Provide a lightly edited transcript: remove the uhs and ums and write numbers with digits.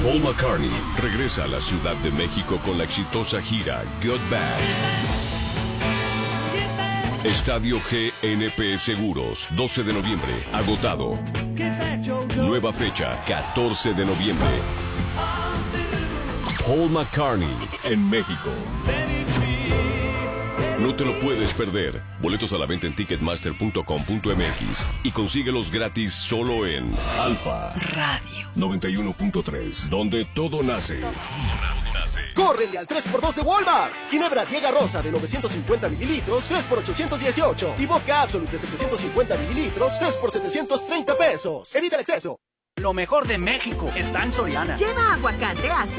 Paul McCartney regresa a la Ciudad de México con la exitosa gira Get Back. Estadio GNP Seguros, 12 de noviembre, agotado. Nueva fecha, 14 de noviembre. Paul McCartney en México. No te lo puedes perder. Boletos a la venta en ticketmaster.com.mx y consíguelos gratis solo en Alfa Radio 91.3, donde todo nace. ¡Córrele al 3x2 de Walmart! Ginebra Diega Rosa de 950 mililitros, 3 por 818. Y Vodka Absolute de 750 mililitros, 3 por 730 pesos. Evita el exceso. Lo mejor de México está en Soriana. Lleva aguacate a